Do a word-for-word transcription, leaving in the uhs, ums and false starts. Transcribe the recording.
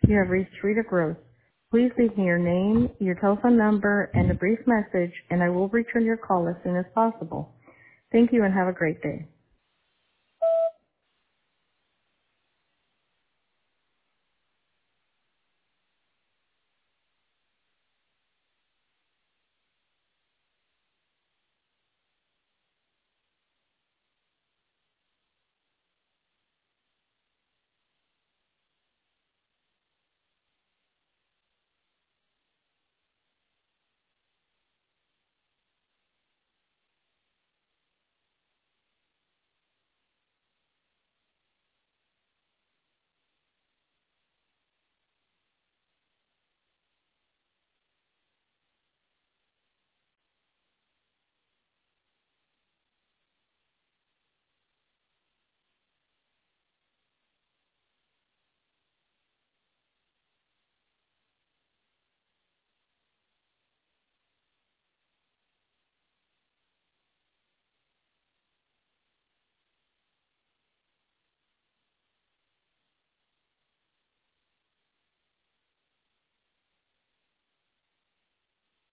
You have reached Rita Gross. Please leave me your name, your telephone number, and a brief message, and I will return your call as soon as possible. Thank you and have a great day.